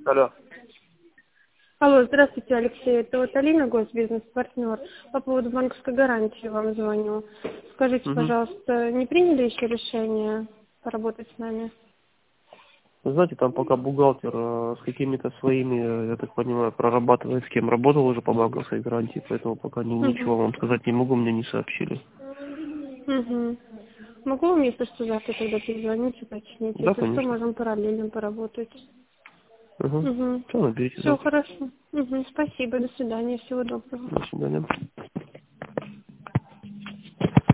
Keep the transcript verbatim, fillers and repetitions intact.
Алло. Алло, здравствуйте, Алексей. Это вот Алина, госбизнес-партнер. По поводу банковской гарантии вам звоню. Скажите, Угу. пожалуйста, не приняли еще решение поработать с нами? Вы знаете, там пока бухгалтер э, с какими-то своими, э, я так понимаю, прорабатывает, с кем работал уже по банковской гарантии, поэтому пока ни- Угу. ничего вам сказать не могу, мне не сообщили. Угу. Могу вам, если что, завтра тогда перезвонить, уточнить. Да, Если что, конечно. можем параллельно поработать. Угу. Угу. Все, наберите Все завтра. хорошо. Угу. Спасибо, до свидания, всего доброго. До свидания.